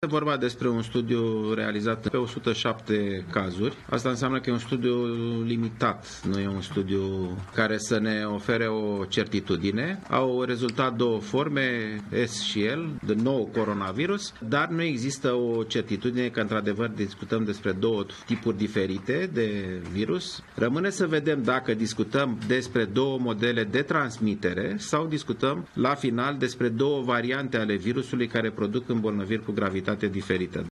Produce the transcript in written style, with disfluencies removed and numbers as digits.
Este vorba despre un studiu realizat pe 107 cazuri. Asta înseamnă că e un studiu limitat, nu e un studiu care să ne ofere o certitudine. Au rezultat două forme, S și L, de nou coronavirus, dar nu există o certitudine că într-adevăr discutăm despre două tipuri diferite de virus. Rămâne să vedem dacă discutăm despre două modele de transmitere sau discutăm la final despre două variante ale virusului care produc îmbolnăviri cu gravitate diferită.